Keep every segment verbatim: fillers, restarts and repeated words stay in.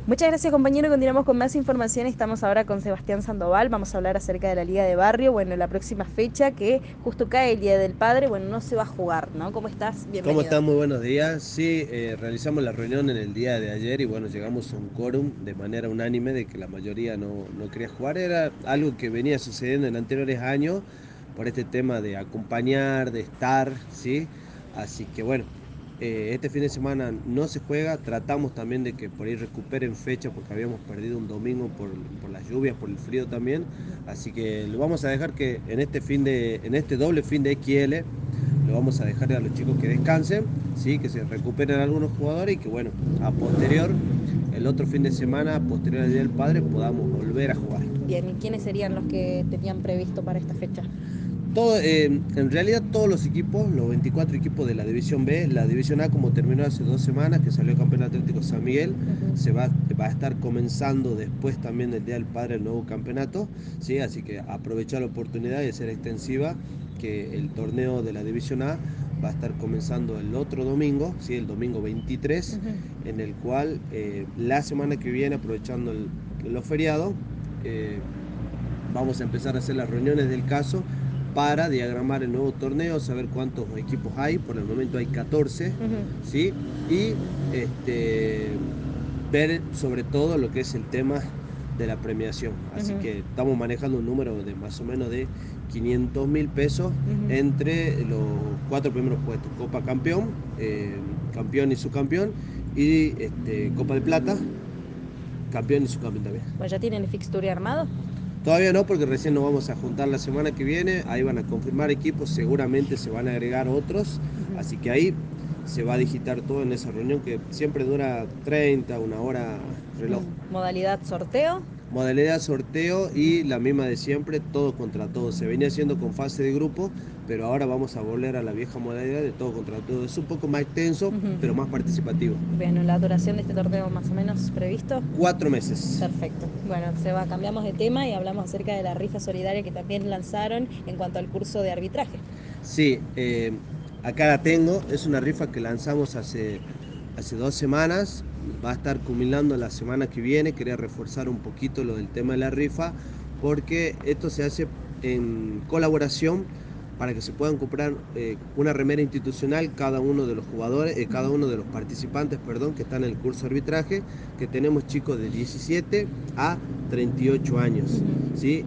Muchas gracias, compañero. Continuamos con más información. Estamos ahora con Sebastián Sandoval. Vamos a hablar acerca de la Liga de Barrio. Bueno, la próxima fecha que justo cae el Día del Padre, bueno, no se va a jugar, ¿no? ¿Cómo estás? ¿Cómo Bienvenido. están? Muy buenos días. Sí, eh, realizamos la reunión en el día de ayer y bueno, llegamos a un quórum de manera unánime de que la mayoría no, no quería jugar. Era algo que venía sucediendo en anteriores años por este tema de acompañar, de estar, ¿sí? Así que bueno, eh, este fin de semana no se juega. Tratamos también de que por ahí recuperen fecha porque habíamos perdido un domingo por, por las lluvias, por el frío también. Así que lo vamos a dejar que en este fin de, en este doble fin de X L lo vamos a dejar a los chicos que descansen, ¿sí? Que se recuperen algunos jugadores y que bueno, a posterior, el otro fin de semana, posterior al Día del Padre, podamos volver a jugar. Bien, ¿y quiénes serían los que tenían previsto para esta fecha? Todo, eh, en realidad todos los equipos, los veinticuatro equipos de la División B, la División A como terminó hace dos semanas, que salió campeón Atlético San Miguel, Ujú. se va, va a estar comenzando después también del Día del Padre el nuevo campeonato, ¿sí? Así que aprovechar la oportunidad y hacer extensiva que el torneo de la División A va a estar comenzando el otro domingo, ¿sí? El domingo veintitrés, Ujú. en el cual eh, la semana que viene, aprovechando el, los feriados, eh, vamos a empezar a hacer las reuniones del caso para diagramar el nuevo torneo, saber cuántos equipos hay. Por el momento hay catorce, Ujú. ¿sí? Y este, ver sobre todo lo que es el tema de la premiación. Así Ujú. que estamos manejando un número de más o menos de quinientos mil pesos Ujú. entre los cuatro primeros puestos: Copa Campeón, eh, campeón y subcampeón, y este, Copa de Plata, campeón y subcampeón también. Bueno, ¿ya tienen el fixture armado? Todavía no, porque recién nos vamos a juntar la semana que viene. Ahí van a confirmar equipos, seguramente se van a agregar otros. Ujú. Así que ahí se va a digitar todo en esa reunión que siempre dura treinta, una hora reloj. Mm, modalidad sorteo. Modalidad sorteo y la misma de siempre, todo contra todo. Se venía haciendo con fase de grupo, pero ahora vamos a volver a la vieja modalidad de todo contra todo. Es un poco más extenso, Ujú. pero más participativo. Bueno, la duración de este torneo más o menos previsto. Cuatro meses. Perfecto. Bueno, Seba, cambiamos de tema y hablamos acerca de la rifa solidaria que también lanzaron en cuanto al curso de arbitraje. Sí, eh, acá la tengo. Es una rifa que lanzamos hace, hace dos semanas. Va a estar culminando la semana que viene. Quería reforzar un poquito lo del tema de la rifa, porque esto se hace en colaboración para que se puedan comprar eh, una remera institucional cada uno de los jugadores, eh, cada uno de los participantes, perdón, que están en el curso de arbitraje, que tenemos chicos de diecisiete a treinta y ocho años, Ujú. ¿sí?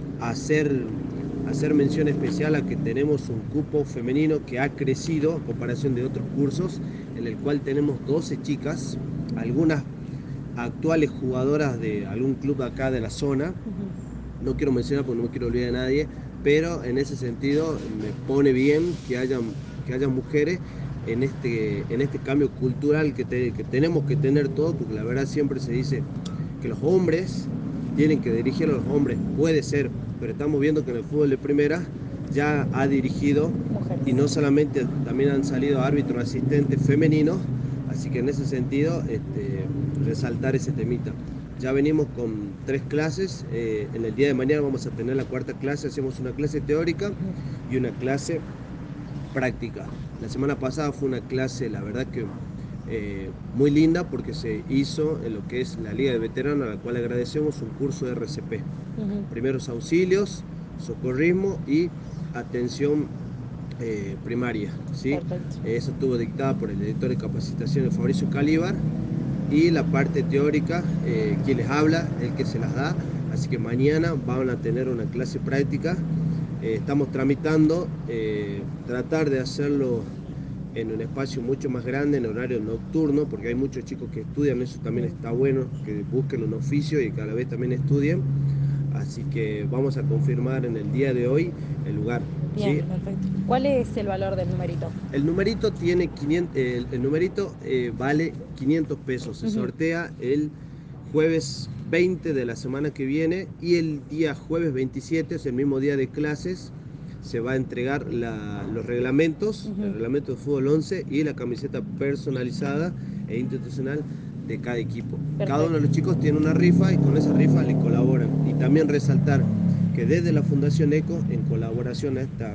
Hacer hacer mención especial a que tenemos un cupo femenino que ha crecido a comparación de otros cursos, en el cual tenemos doce chicas, algunas actuales jugadoras de algún club acá de la zona. Ujú. No quiero mencionar porque no me quiero olvidar de nadie, pero en ese sentido me pone bien que hayan, que hayan mujeres en este, en este cambio cultural que, te, que tenemos que tener todos, porque la verdad siempre se dice que los hombres tienen que dirigir a los hombres, puede ser, pero estamos viendo que en el fútbol de primera ya ha dirigido, Mujeres. y no solamente, también han salido árbitros asistentes femeninos, así que en ese sentido este, resaltar ese temita. Ya venimos con tres clases, eh, en el día de mañana vamos a tener la cuarta clase, hacemos una clase teórica Ujú. y una clase práctica. La semana pasada fue una clase, la verdad que eh, muy linda, porque se hizo en lo que es la Liga de Veteranos, a la cual agradecemos, un curso de R C P, Ujú. primeros auxilios, socorrismo y atención eh, primaria, ¿sí? Perfecto. Eso estuvo dictada por el director de capacitaciones Fabricio Calíbar, y la parte teórica, eh, quien les habla, el que se las da. Así que mañana van a tener una clase práctica. Eh, estamos tramitando, eh, tratar de hacerlo en un espacio mucho más grande, en horario nocturno, porque hay muchos chicos que estudian, eso también Mm. está bueno, que busquen un oficio y cada vez también estudien. Así que vamos a confirmar en el día de hoy el lugar, ¿sí? Bien, perfecto. ¿Cuál es el valor del numerito? El numerito tiene quinientos, el, el numerito eh, vale quinientos pesos. Se Ujú. sortea el jueves veinte de la semana que viene, y el día jueves veintisiete, es el mismo día de clases, se va a entregar la, los reglamentos, el Ujú. reglamento de fútbol once y la camiseta personalizada e institucional de cada equipo. Cada uno de Perfecto. los chicos tiene una rifa y con esa rifa le colaboran. Y también resaltar que desde la Fundación ECO, en colaboración a esta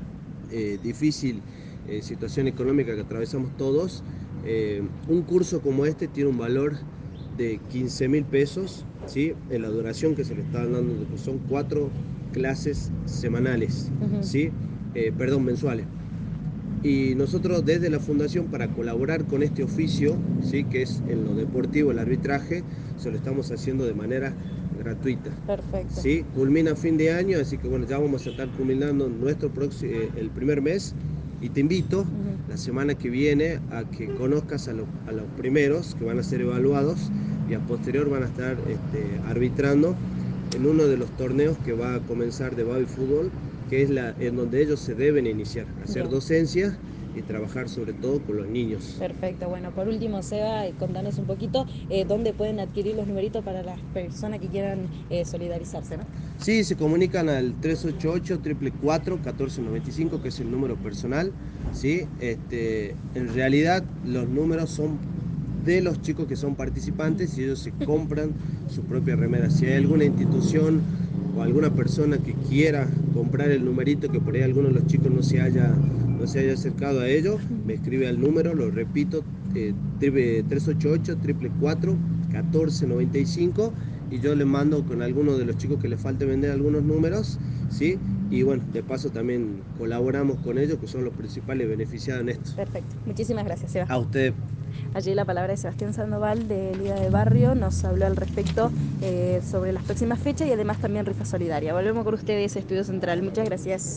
eh, difícil eh, situación económica que atravesamos todos, eh, un curso como este tiene un valor de quince mil pesos, ¿sí? En la duración que se le está dando, que son cuatro clases semanales, Ujú. ¿sí? Eh, perdón, mensuales. Y nosotros desde la fundación, para colaborar con este oficio, ¿sí? Que es en lo deportivo, el arbitraje, se lo estamos haciendo de manera gratuita. Perfecto. ¿Sí? Culmina fin de año, así que bueno, ya vamos a estar culminando nuestro próximo, eh, el primer mes, y te invito Ujú. la semana que viene a que conozcas a, lo, a los primeros que van a ser evaluados y a posterior van a estar este, arbitrando en uno de los torneos que va a comenzar de baby fútbol, que es la, en donde ellos se deben iniciar, hacer Bien. docencia y trabajar sobre todo con los niños. Perfecto. Bueno, por último, Seba, eh, contanos un poquito eh, dónde pueden adquirir los numeritos para las personas que quieran eh, solidarizarse, ¿no? Sí, se comunican al tres ocho ocho, cuatro cuatro cuatro, uno cuatro nueve cinco, que es el número personal. ¿Sí? Este, en realidad los números son de los chicos que son participantes y ellos se compran su propia remera. Si hay alguna institución o alguna persona que quiera comprar el numerito, que por ahí alguno de los chicos no se haya, no se haya acercado a ello, me escribe al número, lo repito, eh, tres ocho ocho, cuatro cuatro cuatro, uno cuatro nueve cinco, y yo le mando con alguno de los chicos que le falte vender algunos números, ¿sí? Y bueno, de paso también colaboramos con ellos, que son los principales beneficiados en esto. Perfecto. Muchísimas gracias, Seba. A usted. Allí la palabra de Sebastián Sandoval de Liga de Barrio nos habló al respecto eh, sobre las próximas fechas y además también rifa solidaria. Volvemos con ustedes, Estudio Central. Muchas gracias.